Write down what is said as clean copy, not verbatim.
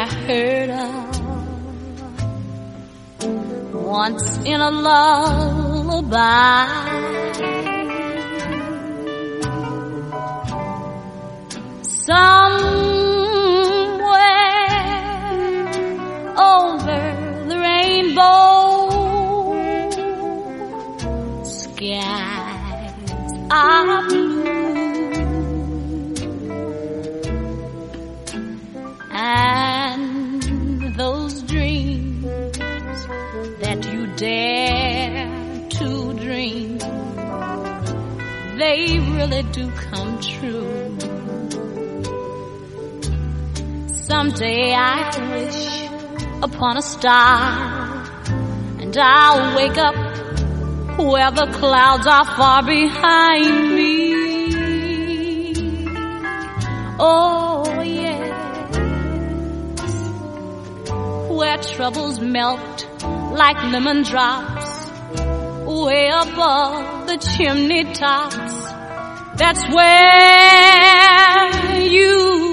heard of once in a lullaby. Somewhere over the rainbow, skies are blue, and those dreams that you dare to dream, they really do come true. Someday I wish upon a star, and I'll wake up where the clouds are far behind me. Oh yes, where troubles melt like lemon drops way above the chimney tops. That's where you